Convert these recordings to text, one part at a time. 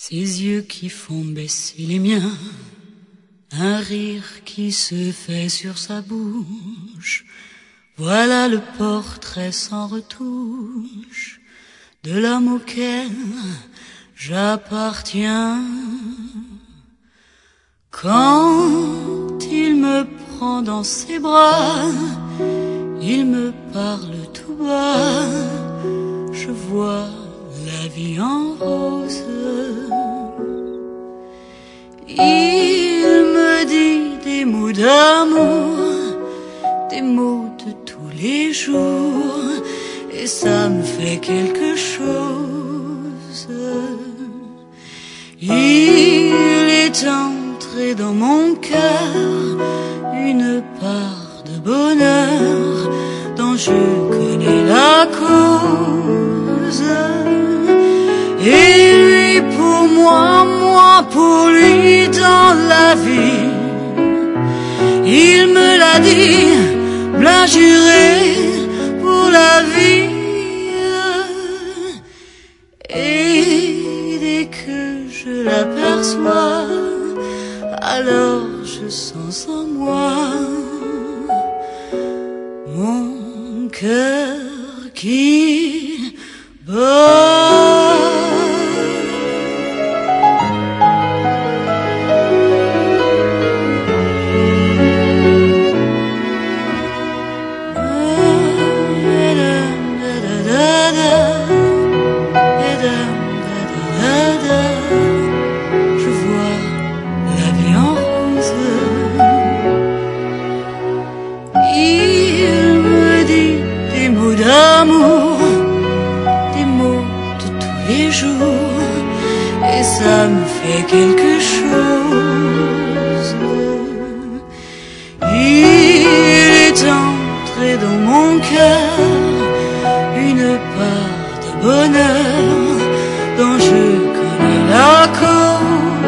Ses yeux qui font baisser les miens, un rire qui se fait sur sa bouche. Voilà le portrait sans retouche de l'homme auquel j'appartiens. Quand il me prend dans ses bras, il me parle tout bas, je vois la vie en rose. Il me dit des mots d'amour, des mots de tous les jours, et ça me fait quelque chose. Il est entré dans mon cœur une part de bonheur dont je connais la cause. Et lui pour moi, moi pour lui dans la vie. Il me l'a dit, me l'a juré pour la vie. Et dès que je l'aperçois, alors je sens en moi mon cœur qui bat. Je vois la vie en rose. Il me dit des mots d'amour, des mots de tous les jours, et ça me fait quelque chose. Il est entré dans mon cœur une part de bonheur dont je connais la cause.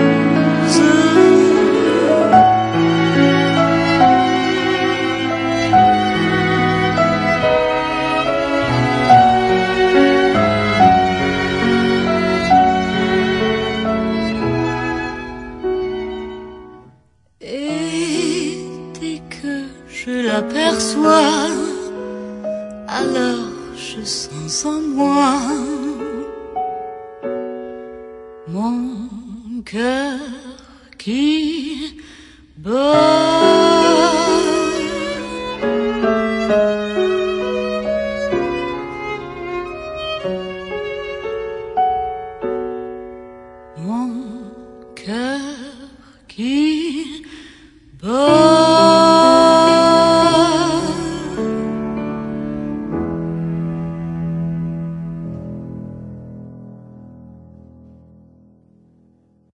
Et dès que je l'aperçois, alors je sens en moi mon cœur qui bat. Mon cœur qui bat.